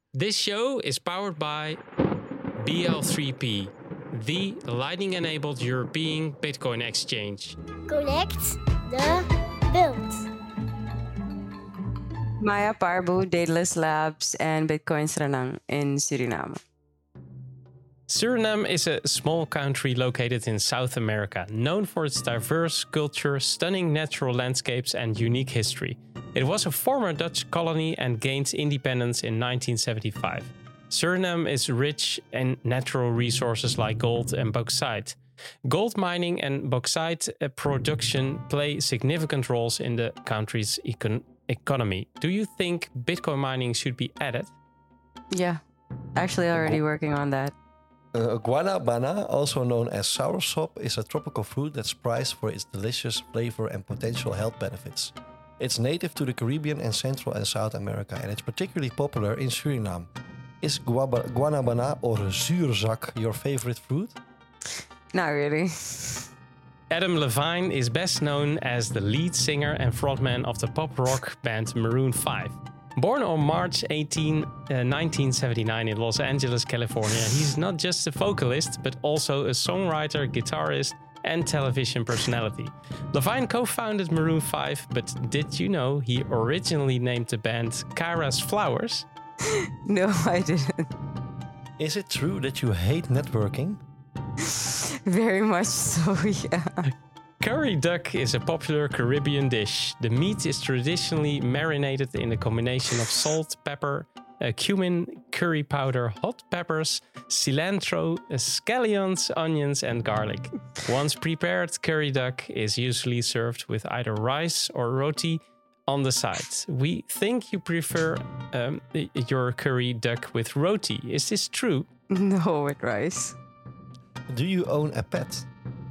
This show is powered by BL3P, the Lightning-enabled European Bitcoin exchange. Connect the world. Maya Parbu, Daedalus Labs, and Bitcoin Suriname in Suriname. Suriname is a small country located in South America, known for its diverse culture, stunning natural landscapes, and unique history. It was a former Dutch colony and gained independence in 1975. Suriname is rich in natural resources like gold and bauxite. Gold mining and bauxite production play significant roles in the country's economy. Do you think Bitcoin mining should be added? Yeah, actually already working on that. Guanabana, also known as soursop, is a tropical fruit that's prized for its delicious flavor and potential health benefits. It's native to the Caribbean and Central and South America, and it's particularly popular in Suriname. Is guanabana or zuurzak your favorite fruit? Not really. Adam Levine is best known as the lead singer and frontman of the pop rock band Maroon 5. Born on March 18, 1979 in Los Angeles, California, he's not just a vocalist, but also a songwriter, guitarist, and television personality. Levine co-founded Maroon 5, but did you know he originally named the band Kara's Flowers? No, I didn't. Is it true that you hate networking? Very much so, yeah. Curry duck is a popular Caribbean dish. The meat is traditionally marinated in a combination of salt, pepper, cumin, curry powder, hot peppers, cilantro, scallions, onions, and garlic. Once prepared, curry duck is usually served with either rice or roti on the side. We think you prefer your curry duck with roti. Is this true? No, with rice. Do you own a pet?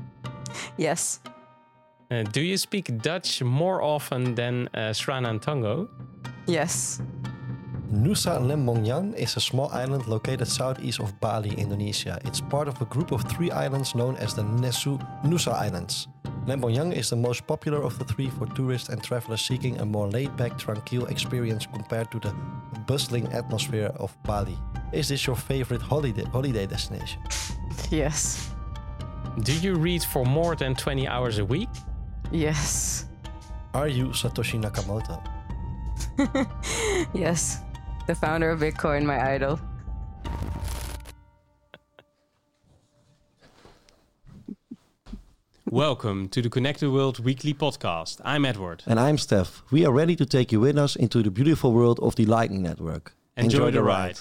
Yes. Do you speak Dutch more often than Sranan Tongo? Yes. Nusa Lembongan is a small island located southeast of Bali, Indonesia. It's part of a group of 3 islands known as the Nusa Islands. Lembongan is the most popular of the 3 for tourists and travelers seeking a more laid-back, tranquil experience compared to the bustling atmosphere of Bali. Is this your favorite holiday destination? Yes. Do you read for more than 20 hours a week? Yes. Are you Satoshi Nakamoto? Yes. The founder of Bitcoin, my idol. Welcome to the Connected World Weekly Podcast. I'm Edward. And I'm Steph. We are ready to take you with us into the beautiful world of the Lightning Network. Enjoy the ride.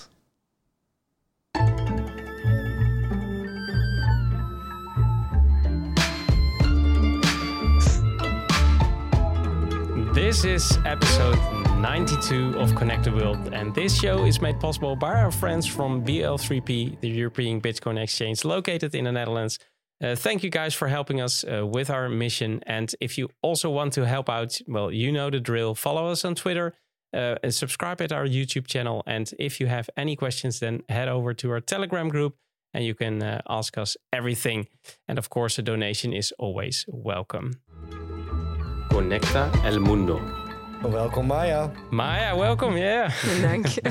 This is episode 92 of Connect the World, and this show is made possible by our friends from BL3P, the European Bitcoin exchange located in the Netherlands. Thank you guys for helping us with our mission. And if you also want to help out, well, you know the drill. Follow us on Twitter, and subscribe at our YouTube channel. And if you have any questions, then head over to our Telegram group and you can ask us everything. And of course, a donation is always welcome. Conecta el mundo. Welcome, Maya. Maya, welcome. Yeah. Thank you.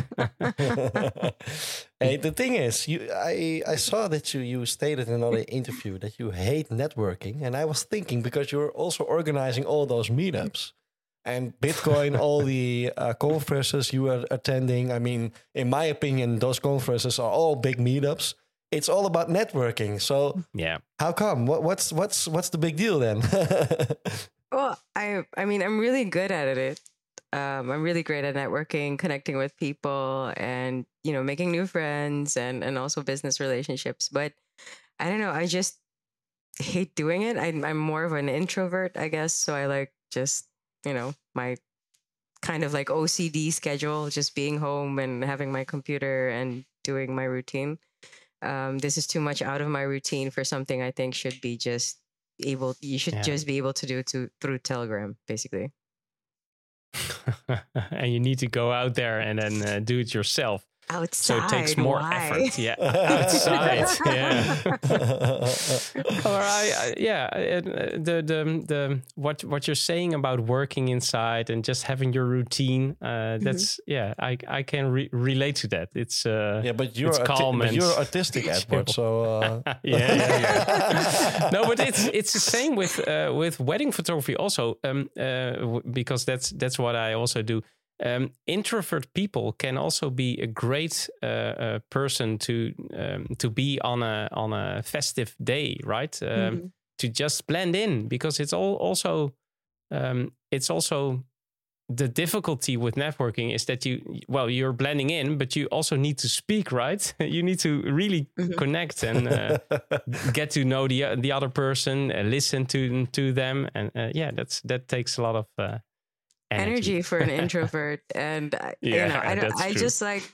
Hey, the thing is, I saw that you stated in another interview that you hate networking. And I was thinking, because you're also organizing all those meetups and Bitcoin, all the conferences you are attending. I mean, in my opinion, those conferences are all big meetups. It's all about networking. So Yeah. how come? What's the big deal then? Well, I mean, I'm really good at it. I'm really great at networking, connecting with people, and making new friends and also business relationships. But I don't know, I just hate doing it. I'm more of an introvert, I guess. So I like just my kind of like OCD schedule, just being home and having my computer and doing my routine. This is too much out of my routine for something I think should be just just be able to do through Telegram, basically. And you need to go out there and then do it yourself. Outside. So it takes more why? effort. Yeah, outside. Yeah. Or the what you're saying about working inside and just having your routine. That's I can relate to that. It's but you're it's calm but and you're artistic, Edward. So yeah. No, but it's the same with wedding photography also. Because that's what I also do. Introvert people can also be a great person to be on a festive day, right? To just blend in, because it's also the difficulty with networking is that you're blending in, but you also need to speak, right? You need to really connect and get to know the other person, listen to them, and that takes a lot of energy for an introvert. And I just like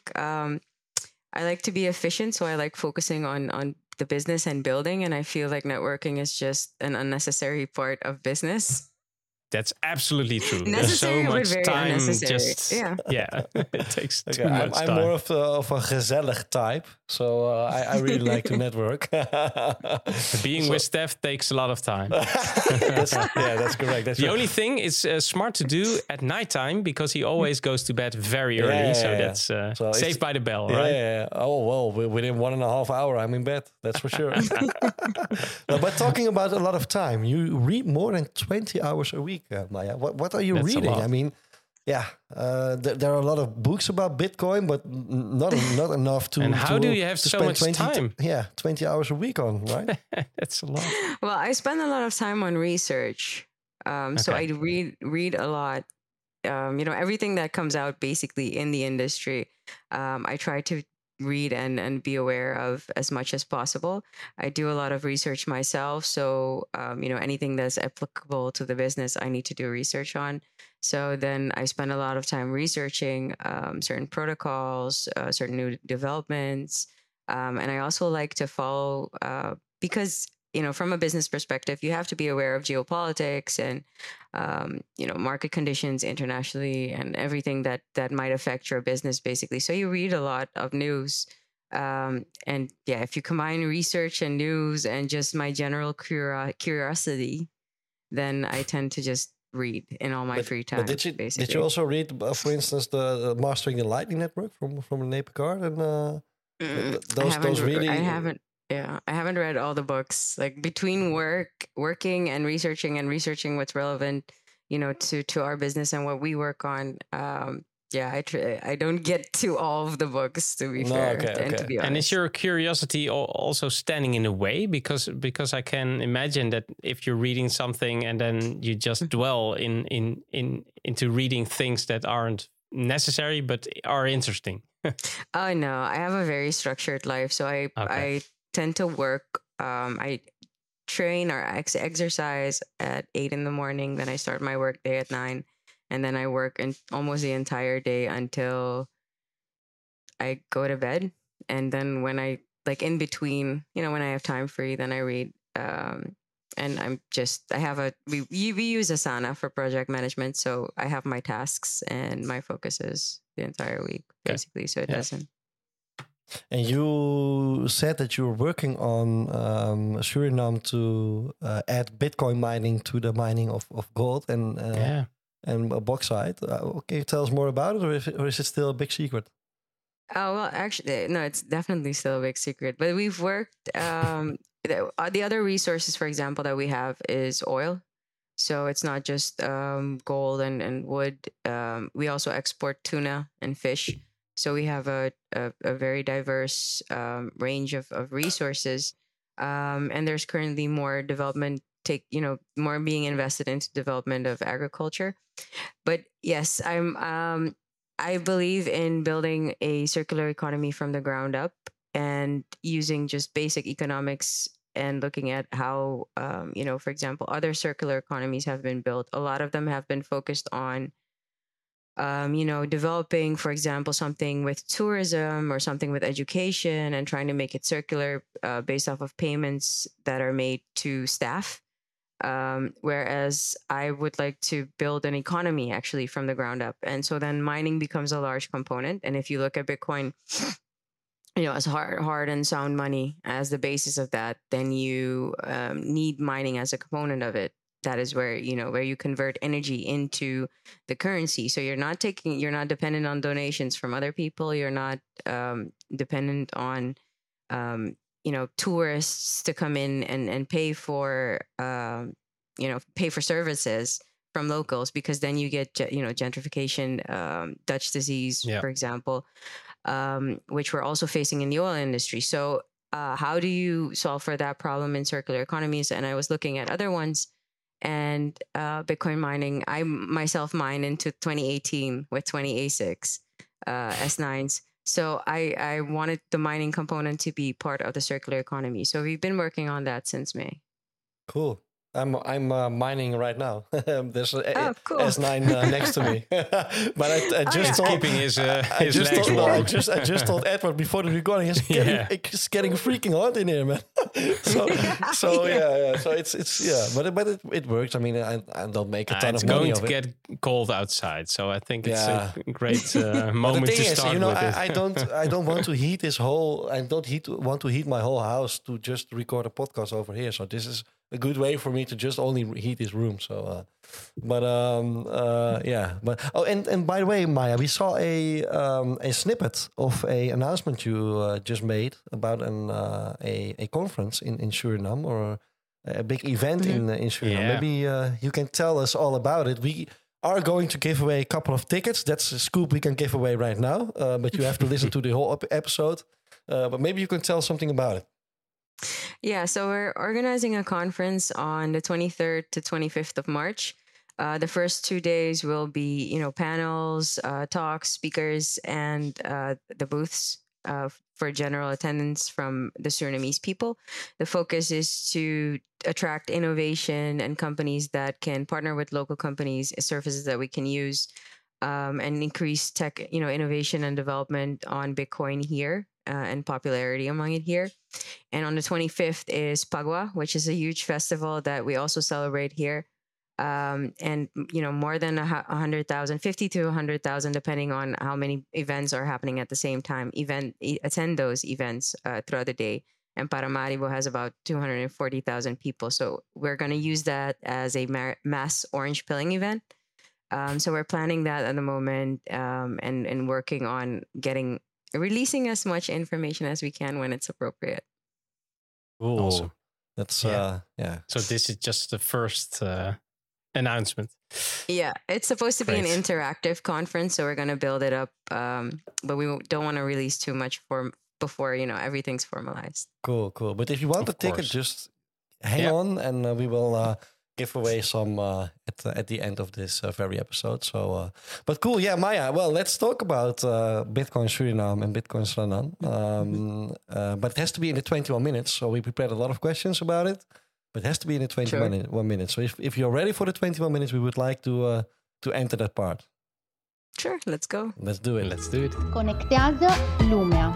I like to be efficient, so I like focusing on the business and building, and I feel like networking is just an unnecessary part of business. That's absolutely true. Necessary, There's so but much very time. unnecessary. Just it takes too I'm much time. more of a gezellig type, so I really like to network. Being with Steph takes a lot of time. That's correct. That's the only thing is smart to do at nighttime, because he always goes to bed very early. So that's saved by the bell, right? Yeah. Oh, well, within 1.5 hours, I'm in bed. That's for sure. No, but talking about a lot of time, you read more than 20 hours a week, Maya. What are you reading? I mean, there are a lot of books about Bitcoin, but not enough to. And how do you have so much time? 20 hours a week on, right? That's a lot. Well, I spend a lot of time on research. So I read a lot. Everything that comes out basically in the industry, I try to read and be aware of as much as possible. I do a lot of research myself. So, anything that's applicable to the business, I need to do research on. So then I spend a lot of time researching certain protocols, certain new developments. And I also like to follow, because, from a business perspective, you have to be aware of geopolitics and, market conditions internationally and everything that might affect your business, basically. So you read a lot of news. If you combine research and news and just my general curiosity, then I tend to just read in all my free time. But did you also read, for instance, the Mastering the Lightning Network from René Picard and those really? I haven't. Yeah, I haven't read all the books. Like between working and researching what's relevant, to our business and what we work on. I don't get to all of the books, to be fair. And to be honest. And is your curiosity also standing in the way? Because I can imagine that if you're reading something and then you just dwell into reading things that aren't necessary but are interesting. Oh no, I have a very structured life, so I tend to work. I train or exercise at 8 a.m. Then I start my work day at 9. And then I work almost the entire day until I go to bed. And then when I, in between, when I have time free, then I read. And we use Asana for project management. So I have my tasks and my focuses the entire week, basically. So it doesn't. And you said that you were working on Suriname to add Bitcoin mining to the mining of gold and bauxite. Can you tell us more about it, or is it still a big secret? Oh, well, actually, no, it's definitely still a big secret. But we've worked, the other resources, for example, that we have is oil. So it's not just gold and wood. We also export tuna and fish. So we have a very diverse range of resources. And there's currently more development more being invested into development of agriculture. But yes, I believe in building a circular economy from the ground up and using just basic economics and looking at how, for example, other circular economies have been built. A lot of them have been focused on, developing, for example, something with tourism or something with education and trying to make it circular based off of payments that are made to staff. whereas I would like to build an economy actually from the ground up. And so then mining becomes a large component. And if you look at Bitcoin, as hard and sound money as the basis of that, then you need mining as a component of it. That is where you convert energy into the currency. So you're not dependent on donations from other people. You're not dependent on tourists to come in and pay for services from locals, because then you get gentrification, Dutch disease, for example, which we're also facing in the oil industry. So how do you solve for that problem in circular economies? And I was looking at other ones, and Bitcoin mining, I myself mined into 2018 with 20 ASICs, S9s. So I wanted the mining component to be part of the circular economy. So we've been working on that since May. Cool. I'm mining right now. There's a cool. S9 next to me, but I just told, keeping his legs warm. I just told Edward before the recording. It's getting freaking hot in here, man. so yeah. So it's but it works. I mean, I don't make a ton of money. It's going to get cold outside, so I think it's a great moment to start with. I don't want to heat this whole. I don't want to heat my whole house to just record a podcast over here. So this is a good way for me to just only heat this room. So, but and by the way, Maya, we saw a snippet of a announcement you just made about a conference in Suriname, or a big event in Suriname. Yeah. Maybe you can tell us all about it. We are going to give away a couple of tickets. That's a scoop we can give away right now, but you have to listen to the whole episode. But maybe you can tell something about it. Yeah, so we're organizing a conference on the 23rd to 25th of March. The first 2 days will be, panels, talks, speakers, and the booths for general attendance from the Surinamese people. The focus is to attract innovation and companies that can partner with local companies, services that we can use, and increase tech, innovation and development on Bitcoin here. And popularity among it here. And on the 25th is Pagua, which is a huge festival that we also celebrate here. And, more than 100,000, 50 to 100,000, depending on how many events are happening at the same time, attend those events throughout the day. And Paramaribo has about 240,000 people. So we're going to use that as a mass orange pilling event. So we're planning that at the moment, and working on releasing as much information as we can when it's appropriate. Ooh. Awesome. That's So this is just the first announcement. Yeah, it's supposed to be an interactive conference, so we're going to build it up, but we don't want to release too much before everything's formalized. Cool. But if you want a ticket, just hang on, and we will give away some at the end of this very episode. So, but cool, Maya. Well, let's talk about Bitcoin Suriname and Bitcoin Suriname. But it has to be in the 21 minutes. So we prepared a lot of questions about it, but it has to be in the 21 minutes. So if you're ready for the 21 minutes, we would like to enter that part. Sure, let's go. Let's do it. Conectează lumea.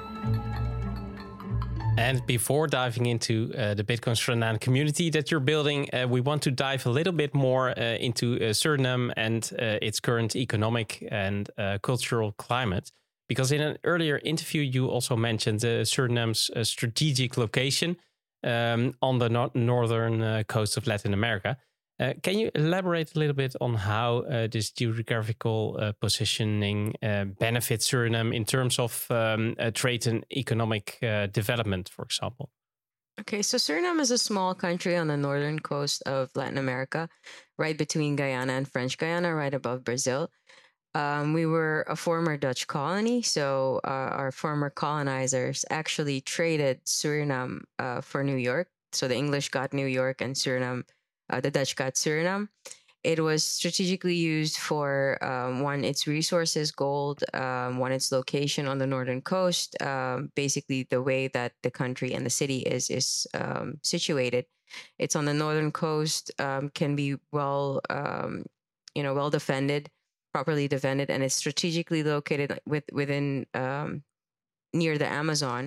And before diving into the Bitcoin Suriname community that you're building, we want to dive a little bit more into Suriname and its current economic and cultural climate. Because in an earlier interview, you also mentioned Suriname's strategic location on the northern coast of Latin America. Can you elaborate a little bit on how this geographical positioning benefits Suriname in terms of trade and economic development, for example? Okay, so Suriname is a small country on the northern coast of Latin America, right between Guyana and French Guiana, right above Brazil. We were a former Dutch colony, so our former colonizers actually traded Suriname for New York. So the English got New York and Suriname. The Dutch got Suriname. It was strategically used for, one, its resources, gold, one, its location on the northern coast, basically the way that the country and the city is situated. It's on the northern coast, can be well defended, properly defended, and it's strategically located within near the Amazon,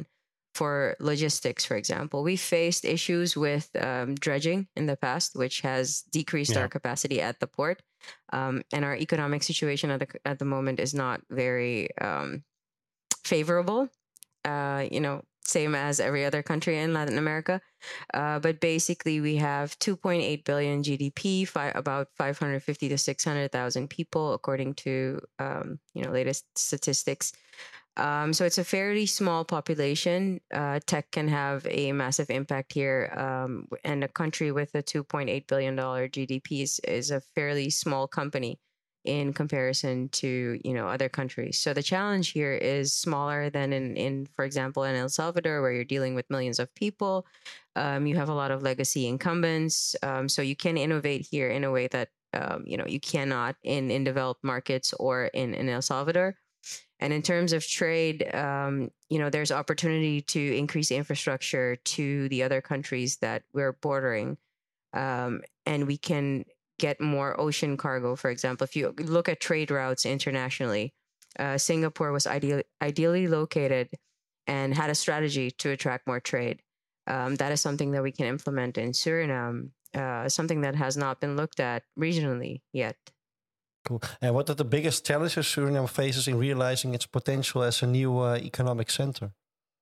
for logistics, for example. We faced issues with dredging in the past, which has decreased our capacity at the port. And our economic situation at the moment is not very favorable. Same as every other country in Latin America. But basically, we have 2.8 billion GDP, about 550 to 600,000 people, according to latest statistics. So it's a fairly small population. Tech can have a massive impact here. And a country with a $2.8 billion GDP is a fairly small company in comparison to other countries. So the challenge here is smaller than in for example, in El Salvador, where you're dealing with millions of people. You have a lot of legacy incumbents. So you can innovate here in a way that you cannot in developed markets or in El Salvador. And in terms of trade, there's opportunity to increase infrastructure to the other countries that we're bordering. And we can get more ocean cargo, for example. If you look at trade routes internationally, Singapore was ideally located and had a strategy to attract more trade. That is something that we can implement in Suriname, something that has not been looked at regionally yet. Cool. And what are the biggest challenges Suriname faces in realizing its potential as a new economic center?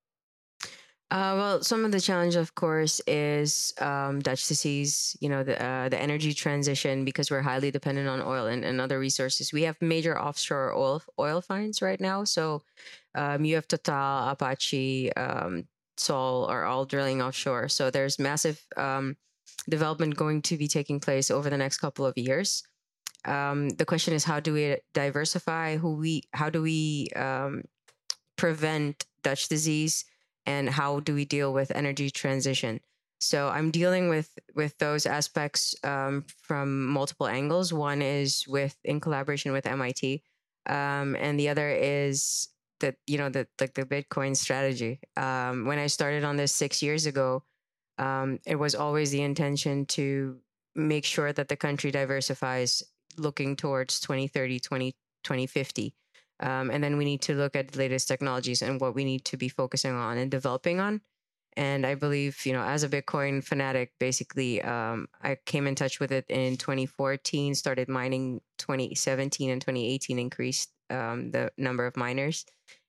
Well, some of the challenge, of course, is Dutch disease, the energy transition, because we're highly dependent on oil and other resources. We have major offshore oil finds right now. So you have Total, Apache, Sol are all drilling offshore. So there's massive development going to be taking place over the next couple of years. The question is, how do we diversify? How do we prevent Dutch disease? And how do we deal with energy transition? So I'm dealing with those aspects from multiple angles. One is in collaboration with MIT, and the other is the Bitcoin strategy. When I started on this 6 years ago, it was always the intention to make sure that the country diversifies, looking towards 2030, 2050. And then we need to look at the latest technologies and what we need to be focusing on and developing on. And I believe, as a Bitcoin fanatic, basically, I came in touch with it in 2014, started mining 2017 and 2018, increased the number of miners.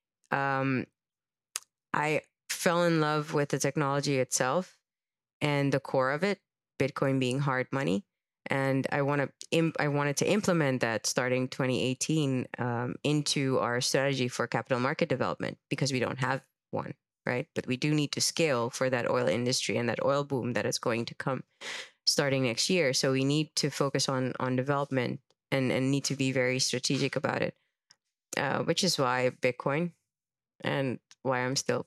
I fell in love with the technology itself and the core of it, Bitcoin being hard money. And I wanted to implement that starting 2018 into our strategy for capital market development, because we don't have one, right? But we do need to scale for that oil industry and that oil boom that is going to come starting next year. So we need to focus on development and need to be very strategic about it, which is why Bitcoin and why I'm still,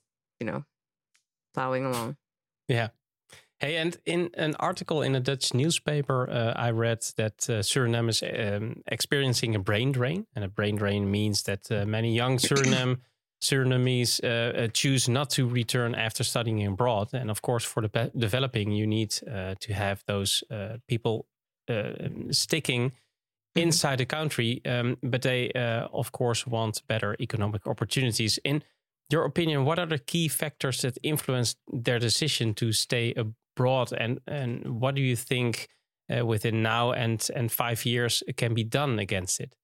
plowing along. Yeah. Hey, and in an article in a Dutch newspaper, I read that Suriname is experiencing a brain drain. And a brain drain means that many young Surinamese choose not to return after studying abroad. And of course, for developing, you need to have those people sticking inside the country. But they, of course, want better economic opportunities. In your opinion, what are the key factors that influence their decision to stay abroad, and what do you think within now and 5 years can be done against it?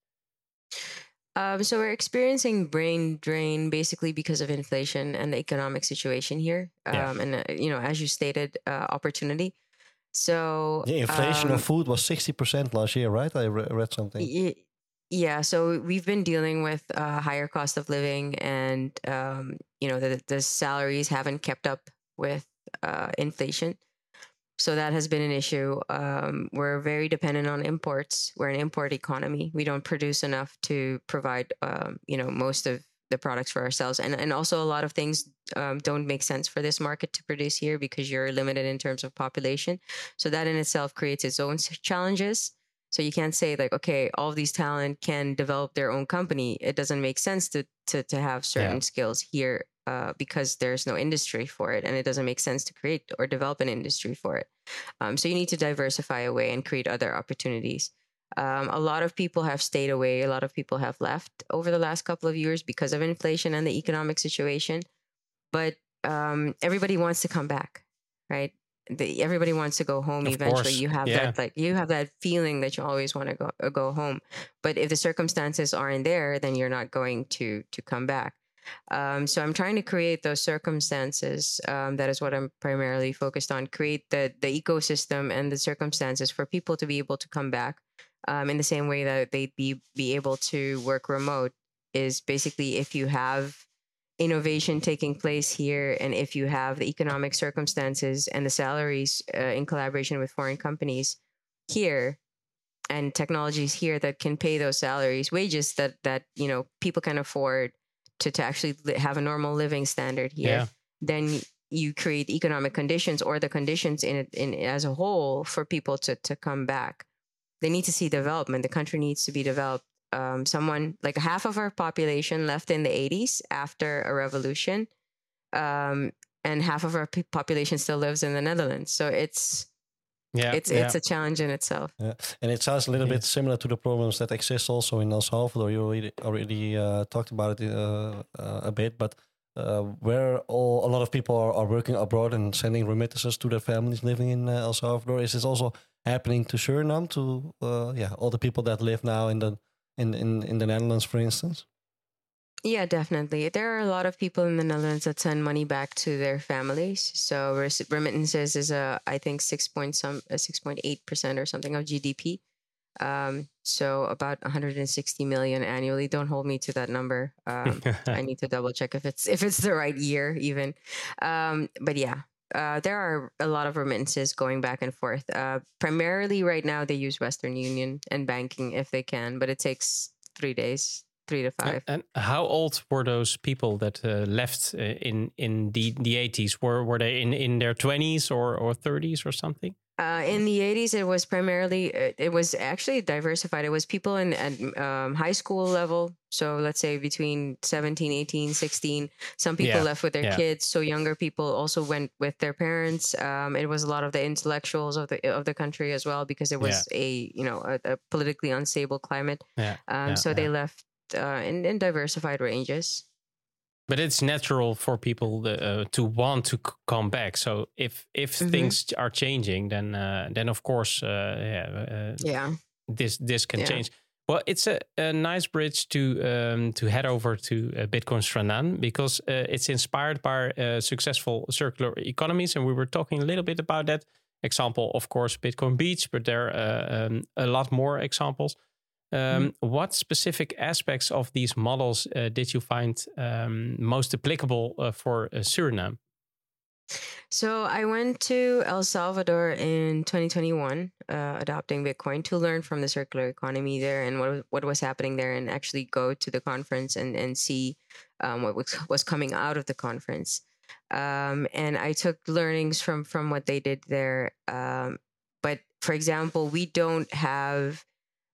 So we're experiencing brain drain basically because of inflation and the economic situation here. And as you stated, opportunity. So the inflation of food was 60% last year, right? I read something. Yeah, so we've been dealing with higher cost of living, and the salaries haven't kept up with inflation. So that has been an issue. We're very dependent on imports. We're an import economy. We don't produce enough to provide, most of the products for ourselves. And also a lot of things don't make sense for this market to produce here because you're limited in terms of population. So that in itself creates its own challenges. So you can't say like, okay, all of these talent can develop their own company. It doesn't make sense to have certain skills here because there's no industry for it, and it doesn't make sense to create or develop an industry for it. So you need to diversify away and create other opportunities. A lot of people have stayed away. A lot of people have left over the last couple of years because of inflation and the economic situation. But everybody wants to come back, right? Everybody wants to go home Of eventually. course. You have Yeah. that feeling that you always want to go home. But if the circumstances aren't there, then you're not going to come back. So I'm trying to create those circumstances. That is what I'm primarily focused on. Create the ecosystem and the circumstances for people to be able to come back. In the same way that they'd be able to work remote, is basically if you have innovation taking place here, and if you have the economic circumstances and the salaries in collaboration with foreign companies here, and technologies here that can pay those salaries, wages that people can afford to actually have a normal living standard here, Yeah. then you create economic conditions, or the conditions in as a whole, for people to come back. They need to see development. The country needs to be developed. Someone like half of our population left in the 80s after a revolution, and half of our population still lives in the Netherlands. So it's a challenge in itself. Yeah. And it sounds a little bit similar to the problems that exist also in El Salvador. You already talked about it a bit, but where a lot of people are working abroad and sending remittances to their families living in El Salvador. Is this also happening to Suriname, to all the people that live now in the Netherlands, for instance? Yeah, definitely. There are a lot of people in the Netherlands that send money back to their families. So remittances is I think 6.8% or something of GDP. So about 160 million annually. Don't hold me to that number. I need to double check if it's the right year even. But yeah, there are a lot of remittances going back and forth. Primarily right now they use Western Union and banking if they can, but it takes 3 days. 3 to 5. And how old were those people that left in the 80s? Were they in their 20s or 30s or something? In the 80s, it was primarily, it was actually diversified. It was people at high school level. So let's say between 17, 18, 16. Some people left with their kids. So younger people also went with their parents. It was a lot of the intellectuals of the country as well, because it was a politically unstable climate. So they left in diversified ranges. But it's natural for people to want to come back. So if things are changing, then of course, this can change. Well, it's a nice bridge to head over to Bitcoin Stranan, because it's inspired by successful circular economies, and we were talking a little bit about that. Example, of course, Bitcoin Beach, but there are a lot more examples. What specific aspects of these models did you find most applicable for Suriname? So I went to El Salvador in 2021, adopting Bitcoin, to learn from the circular economy there and what was happening there, and actually go to the conference and see what was coming out of the conference. And I took learnings from what they did there. But for example, we don't have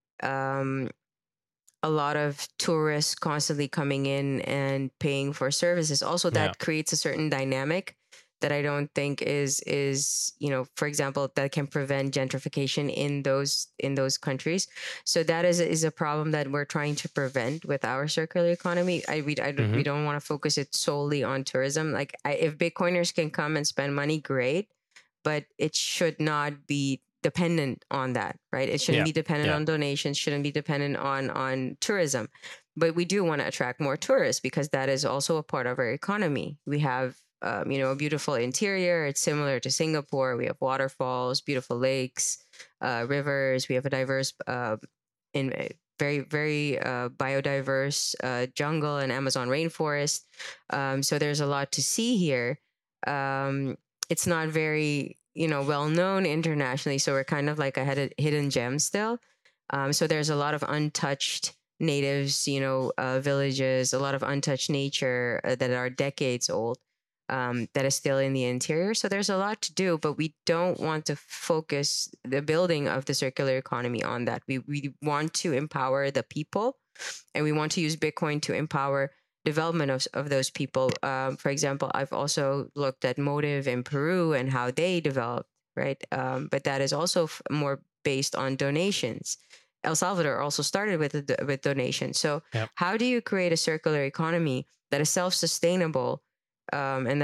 a lot of tourists constantly coming in and paying for services. Also, that creates a certain dynamic that I don't think is for example, that can prevent gentrification in those countries. So that is a problem that we're trying to prevent with our circular economy. We don't want to focus it solely on tourism. Like if Bitcoiners can come and spend money, great, but it should not be dependent on that, right? It shouldn't be dependent on donations, shouldn't be dependent on tourism. But we do want to attract more tourists, because that is also a part of our economy. We have a beautiful interior. It's similar to Singapore. We have waterfalls, beautiful lakes, rivers. We have a diverse very, very biodiverse jungle and Amazon rainforest. So there's a lot to see here. It's not very well known internationally, so we're kind of like a hidden gem still. So there's a lot of untouched natives, villages, a lot of untouched nature that are decades old, that is still in the interior. So there's a lot to do, but we don't want to focus the building of the circular economy on that. We want to empower the people, and we want to use Bitcoin to empower development of those people. For example, I've also looked at Motive in Peru and how they developed, right? But that is also more based on donations. El Salvador also started with donations. So how do you create a circular economy that is self-sustainable, and then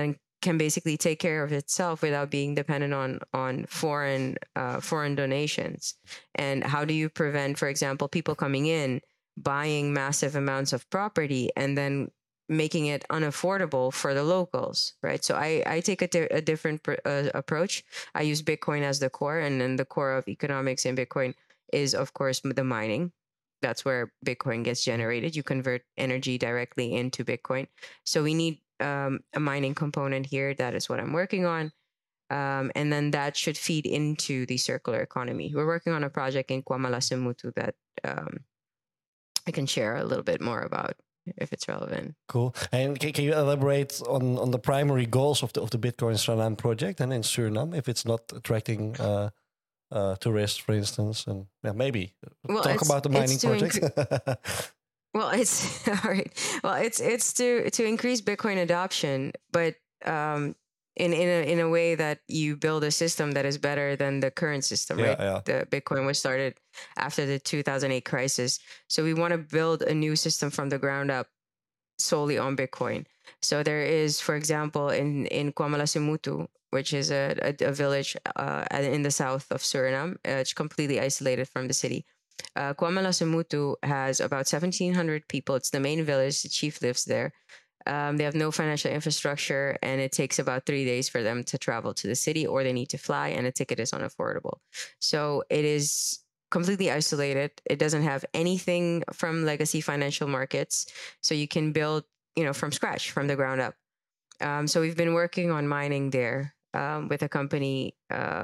can basically take care of itself without being dependent on foreign donations. And how do you prevent, for example, people coming in, buying massive amounts of property and then making it unaffordable for the locals, right? So I take a different approach. I use Bitcoin as the core, and then the core of economics in Bitcoin is, of course, the mining. That's where Bitcoin gets generated. You convert energy directly into Bitcoin. So we need a mining component here. That is what I'm working on. And then that should feed into the circular economy. We're working on a project in Kwamalasemutu that I can share a little bit more about if it's relevant. Cool. And can you elaborate on the primary goals of the Bitcoin Suriname project and in Suriname, if it's not attracting tourists, for instance, and maybe talk about the mining project. Well, it's all right. Well, it's to increase Bitcoin adoption, but in a way that you build a system that is better than the current system, right? Yeah. The Bitcoin was started after the 2008 crisis, so we want to build a new system from the ground up, solely on Bitcoin. So there is, for example, in Kwamalasemutu, which is a village in the south of Suriname. It's completely isolated from the city. Kwamalasemutu has about 1,700 people. It's the main village. The chief lives there. They have no financial infrastructure, and it takes about 3 days for them to travel to the city, or they need to fly, and a ticket is unaffordable. So it is completely isolated. It doesn't have anything from legacy financial markets. So you can build, from scratch, from the ground up. So we've been working on mining there with a company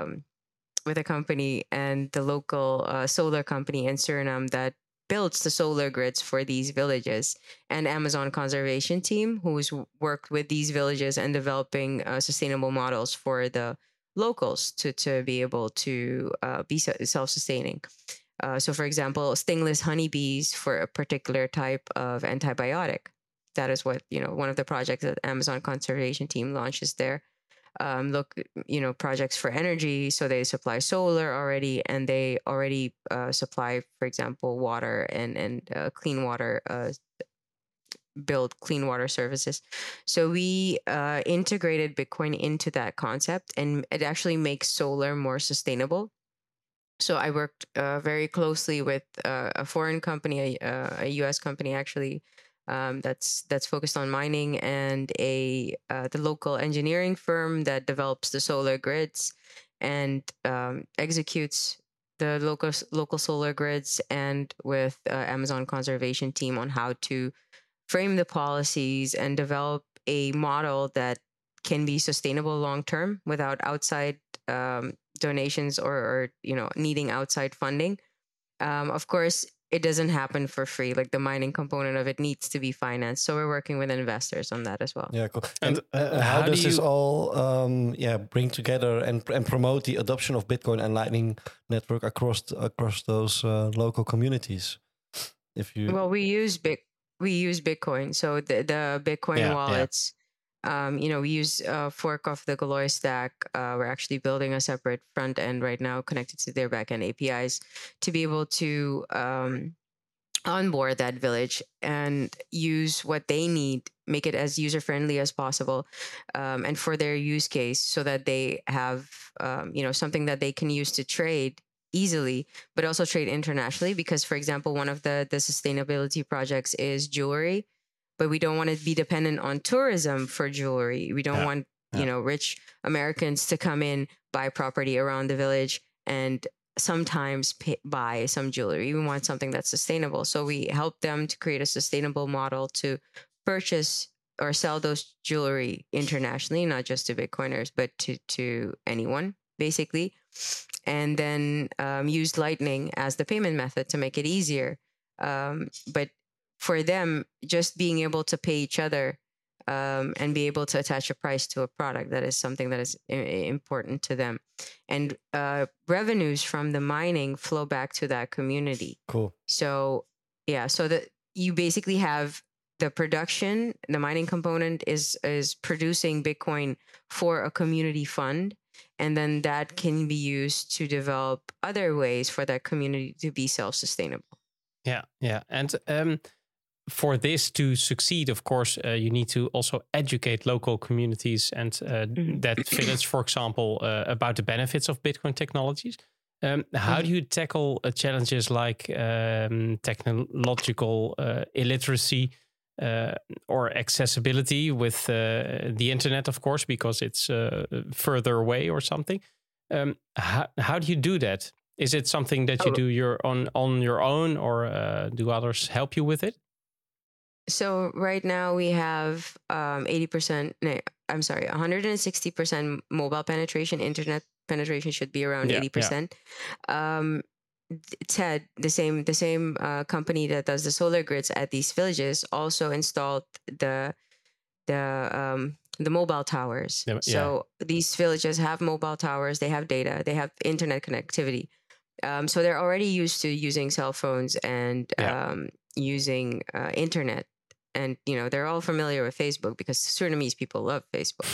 and the local solar company in Suriname that builds the solar grids for these villages, and Amazon conservation team who's worked with these villages and developing sustainable models for the locals to be able to be self-sustaining. So for example, stingless honeybees for a particular type of antibiotic. That is what, one of the projects that Amazon conservation team launches there. Projects for energy. So they supply solar already, and they already supply, for example, water and clean water, build clean water services. So we integrated Bitcoin into that concept, and it actually makes solar more sustainable. So I worked very closely with a foreign company, a US company actually, that's focused on mining, and the local engineering firm that develops the solar grids and executes the local solar grids, and with Amazon conservation team on how to frame the policies and develop a model that can be sustainable long term without outside donations or needing outside funding. Of course, it doesn't happen for free. Like the mining component of it needs to be financed. So we're working with investors on that as well. Yeah, cool. And how does this all bring together and promote the adoption of Bitcoin and Lightning Network across those local communities? We use Bitcoin. So the Bitcoin wallets. We use a fork of the Galoy stack. We're actually building a separate front end right now connected to their backend APIs to be able to onboard that village and use what they need, make it as user-friendly as possible, and for their use case, so that they have something that they can use to trade easily, but also trade internationally. Because, for example, one of the sustainability projects is jewelry. But we don't want to be dependent on tourism for jewelry. We don't want, rich Americans to come in, buy property around the village, and sometimes buy some jewelry. We want something that's sustainable. So we help them to create a sustainable model to purchase or sell those jewelry internationally, not just to Bitcoiners, but to anyone, basically. And then use Lightning as the payment method to make it easier. But for them, just being able to pay each other and be able to attach a price to a product, that is something that is important to them. And revenues from the mining flow back to that community. Cool. So, so that you basically have the production, the mining component is producing Bitcoin for a community fund. And then that can be used to develop other ways for that community to be self-sustainable. Yeah. And for this to succeed, of course, you need to also educate local communities and that village, for example, about the benefits of Bitcoin technologies. How do you tackle challenges like technological illiteracy or accessibility with the internet, of course, because it's further away or something? How do you do that? Is it something that you do on your own, or do others help you with it? So right now we have 160% mobile penetration. Internet penetration should be around 80%. TED, the same company that does the solar grids at these villages, also installed the mobile towers. So these villages have mobile towers. They have data. They have internet connectivity. So they're already used to using cell phones and using internet. And, they're all familiar with Facebook because Surinamese people love Facebook.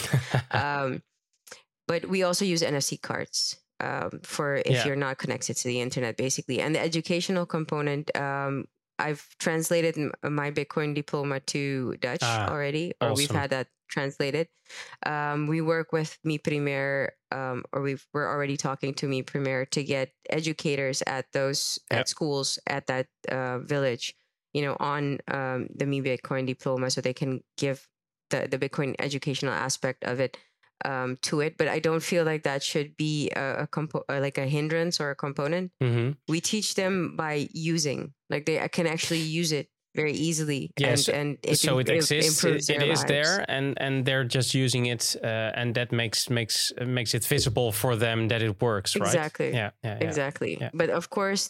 But we also use NFC cards for if you're not connected to the internet, basically. And the educational component, I've translated my Bitcoin diploma to Dutch already, or we've had that translated. We work with Mi Primer, or we're already talking to Mi Primer to get educators at those at schools at that village, on the Mi Bitcoin diploma, so they can give the Bitcoin educational aspect of it to it. But I don't feel like that should be like a hindrance or a component. We teach them by using, like they can actually use it very easily. Yes, and it exists. It is lives. there, and they're just using it, and that makes it visible for them that it works. Exactly. Right? Exactly. Yeah. But of course,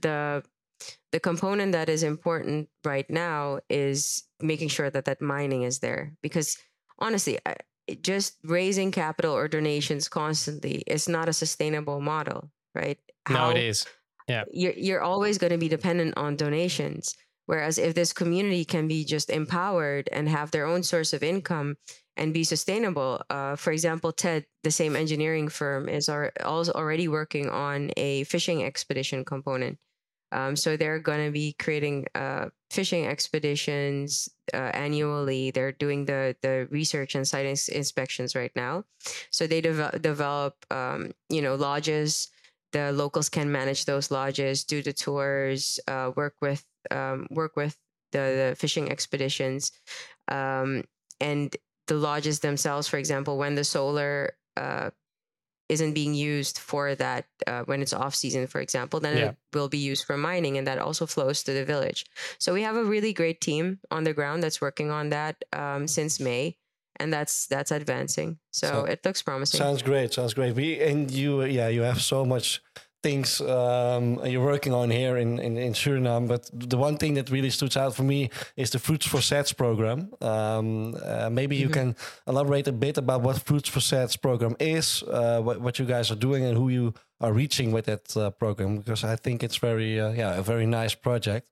the component that is important right now is making sure that mining is there, because honestly, just raising capital or donations constantly is not a sustainable model, right? No, it is. Yeah, you're always going to be dependent on donations. Whereas if this community can be just empowered and have their own source of income and be sustainable, for example, TED, the same engineering firm, is already working on a fishing expedition component. So they're going to be creating fishing expeditions annually. They're doing the research and site inspections right now. So they develop lodges. The locals can manage those lodges, do the tours, work with the fishing expeditions, and the lodges themselves. For example, when the solar isn't being used for that, when it's off season, for example, then it will be used for mining, and that also flows to the village. So we have a really great team on the ground that's working on that since May, and that's advancing. So it looks promising. Sounds great. You have so much things you're working on here in Suriname, but the one thing that really stood out for me is the Fruits for Sats program. Maybe you can elaborate a bit about what Fruits for Sats program is, what you guys are doing, and who you are reaching with that program, because I think it's a very nice project.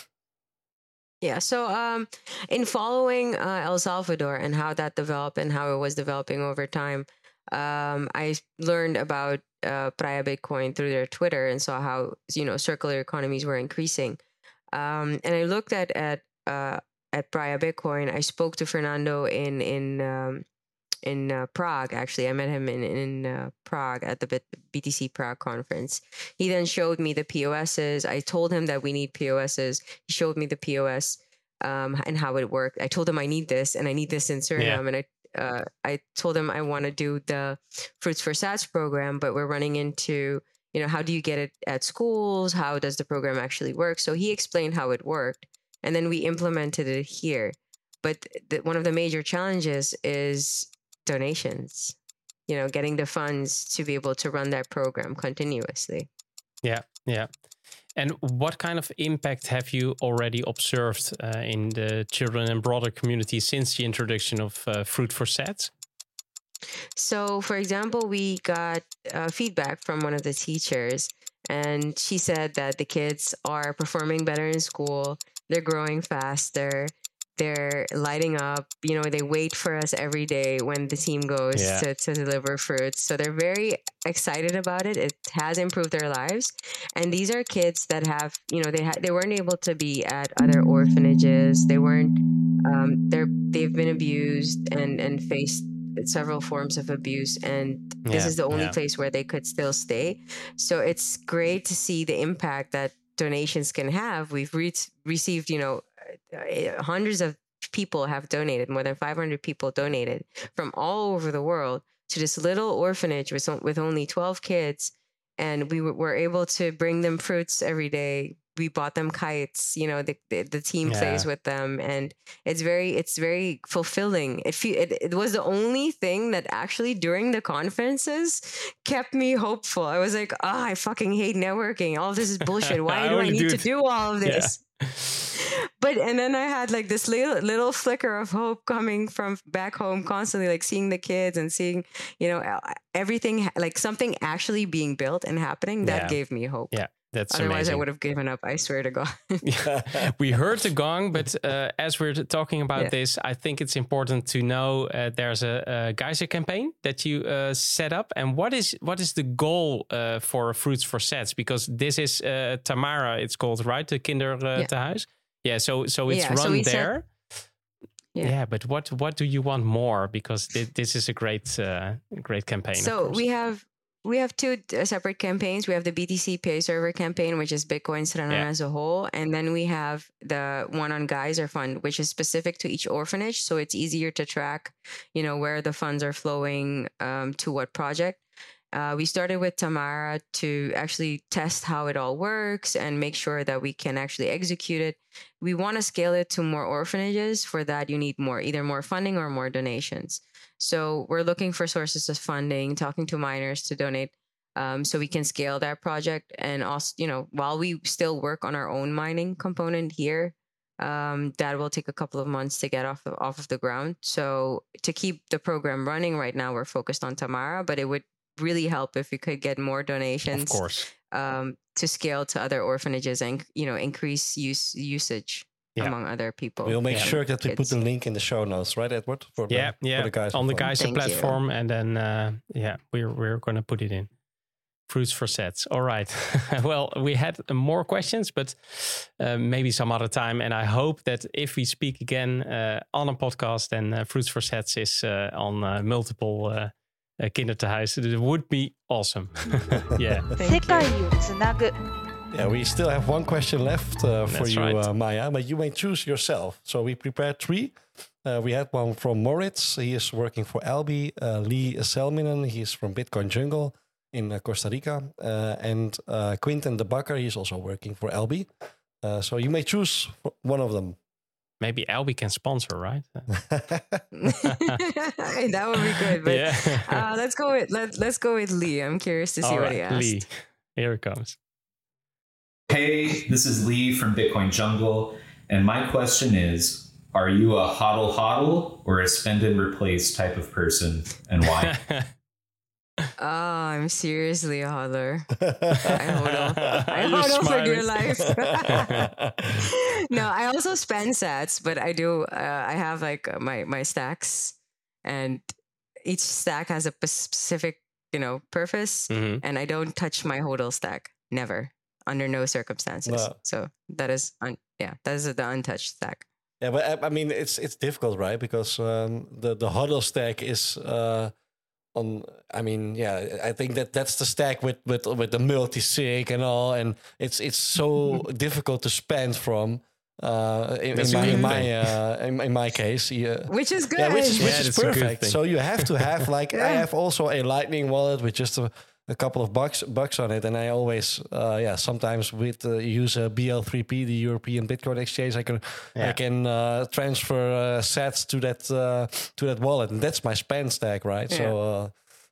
Yeah, so in following El Salvador and how that developed and how it was developing over time, I learned about Praia Bitcoin through their Twitter and saw how circular economies were increasing. And I looked at Praia Bitcoin. I spoke to Fernando in Prague. Actually, I met him in Prague at the BTC Prague conference. He then showed me the POSs. I told him that we need POSs. He showed me the POS and how it worked. I told him I need this and I need this in Suriname. And I told him I want to do the Fruits for Sats program, but we're running into, how do you get it at schools? How does the program actually work? So he explained how it worked, and then we implemented it here. But one of the major challenges is donations, getting the funds to be able to run that program continuously. Yeah. And what kind of impact have you already observed in the children and broader community since the introduction of Fruit for Sats? So, for example, we got feedback from one of the teachers, and she said that the kids are performing better in school, they're growing faster, They're lighting up. They wait for us every day when the team goes to deliver fruits. So they're very excited about it. It has improved their lives. And these are kids that have, they weren't able to be at other orphanages. They weren't, they've been abused and faced several forms of abuse. And this is the only place where they could still stay. So it's great to see the impact that donations can have. We've received, hundreds of people have donated. More than 500 people donated from all over the world to this little orphanage with only 12 kids. And we were able to bring them fruits every day. We bought them kites. The team plays with them, and it's very fulfilling. It was the only thing that actually during the conferences kept me hopeful. I was like, I fucking hate networking. All this is bullshit. Why do I need to do all of this? Yeah. And then I had like this little flicker of hope coming from back home, constantly like seeing the kids and seeing, everything, like something actually being built and happening. That gave me hope. Yeah. That's Otherwise, amazing. I would have given up. I swear to God. We heard the gong, but as we're talking about this, I think it's important to know there's a Geyser campaign that you set up. And what is the goal for Fruits for Sets? Because this is Tamara, it's called, right? The Kinderthuis. Yeah. So it's run there. But what do you want more? Because this is a great campaign. So we have two separate campaigns. We have the BTC Pay Server campaign, which is Bitcoin Suriname as a whole. And then we have the one on Geyser Fund, which is specific to each orphanage. So it's easier to track, where the funds are flowing to what project. We started with Tamara to actually test how it all works and make sure that we can actually execute it. We want to scale it to more orphanages. For that, you need either more funding or more donations. So we're looking for sources of funding, talking to miners to donate, so we can scale that project. And also, while we still work on our own mining component here, that will take a couple of months to get off of the ground. So to keep the program running right now, we're focused on Tamara, but it would really help if we could get more donations, of course, to scale to other orphanages and increase usage among other people. We'll make sure that we put the link in the show notes, right, Edward? For the Geyser on the Geyser platform, and then we're going to put it in. Fruits for Sets. All right. Well, we had more questions, but maybe some other time. And I hope that if we speak again on a podcast, then Fruits for Sets is on multiple Kinderthuis. It would be awesome. Yeah. Yeah, we still have one question left for you, right. Maya, but you may choose yourself. So we prepared 3. We had one from Moritz. He is working for Albi. Lee Selminen, he is from Bitcoin Jungle in Costa Rica. And Quinten de Bakker, he is also working for Albi. So you may choose one of them. Maybe Albi can sponsor, right? That would be good. But let's go with Lee. I'm curious to see what he asked. Lee, here it comes. Hey, this is Lee from Bitcoin Jungle, and my question is, are you a hodl or a spend and replace type of person, and why? I'm seriously a hodler. I hodl for dear life. No, I also spend sats, but I do. I have like my stacks, and each stack has a specific, purpose, and I don't touch my hodl stack. Never. Under no circumstances. No. So that is the untouched stack. Yeah, but I mean it's difficult, right? Because the hodl stack is I think that's the stack with the multi-sig and all, and it's so difficult to spend from. In my case, which is good. Yeah, which is perfect. So you have to have I have also a Lightning wallet with just a couple of bucks on it, and I always sometimes use a BL3P, the European Bitcoin Exchange. I can transfer sats to that wallet, and that's my spend stack, right? Yeah. So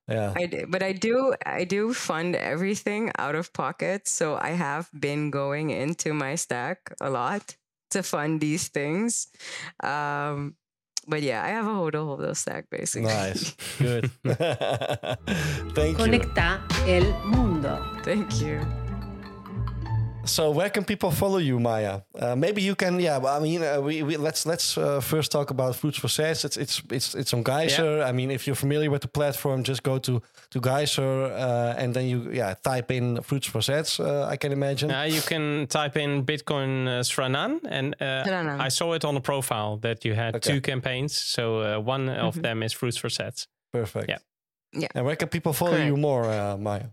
I do fund everything out of pocket, so I have been going into my stack a lot to fund these things. But yeah, I have a hodl stack basically. Nice. Good. Thank you. Conecta el mundo. Thank you. So where can people follow you, Maya? Maybe you can. Yeah, I mean, let's first talk about Fruits for Sets. It's on Geyser. Yeah. I mean, if you're familiar with the platform, just go to Geyser and then you type in Fruits for Sets. I can imagine. You can type in Bitcoin Sranan, and I saw it on the profile that you had 2 campaigns. So one of them is Fruits for Sets. Perfect. Yeah. And where can people follow you more, Maya?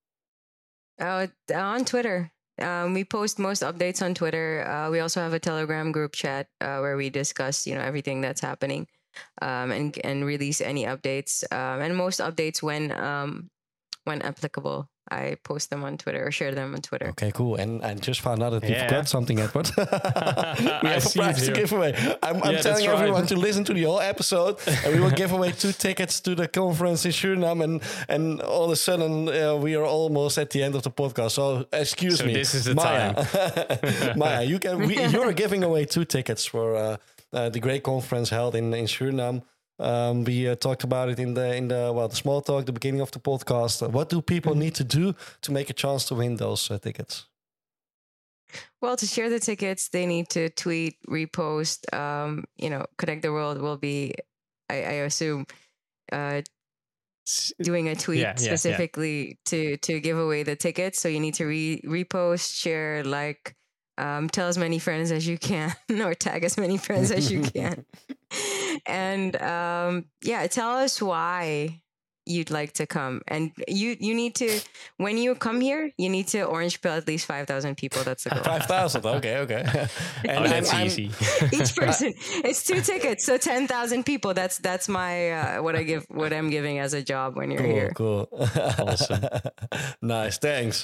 On Twitter. We post most updates on Twitter. We also have a Telegram group chat where we discuss, everything that's happening, and release any updates. And most updates when applicable, I post them on Twitter or share them on Twitter. Okay, cool. And I just found out that you forgot something, Edward. We have a prize to give away. I'm telling everyone to listen to the whole episode, and we will give away 2 tickets to the conference in Suriname. And all of a sudden, we are almost at the end of the podcast. So excuse me, this is the Maya. time. Maya, you're giving away 2 tickets for the great conference held in Suriname. We talked about it in the small talk, the beginning of the podcast. What do people need to do to make a chance to win those tickets? Well, to share the tickets, they need to tweet, repost. Connect the World will be, I assume, doing a tweet specifically to give away the tickets. So you need to repost, share, like. Tell as many friends as you can, or tag as many friends as you can. And tell us why you'd like to come. And you need to, when you come here, you need to orange pill at least 5,000 people. That's the goal. 5,000, okay. And that's easy. Each person, it's 2 tickets, so 10,000 people. That's my what I'm giving as a job when you're here. Cool. Awesome. Nice, thanks.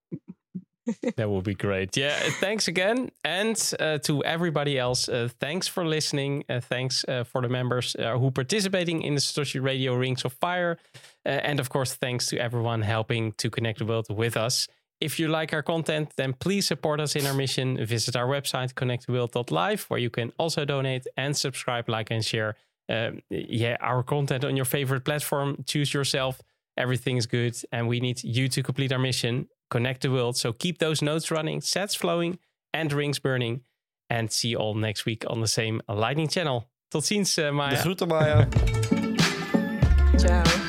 That would be great. Yeah, thanks again. And to everybody else, thanks for listening. Thanks for the members who participating in the Satoshi Radio Rings of Fire. And of course, thanks to everyone helping to connect the world with us. If you like our content, then please support us in our mission. Visit our website, connecttheworld.live, where you can also donate and subscribe, like, and share our content on your favorite platform. Choose yourself. Everything is good. And we need you to complete our mission. Connect the world. So keep those nodes running, sats flowing, and rings burning. And see you all next week on the same Lightning channel. Tot ziens, Maya. De groeten, Maya. Ciao.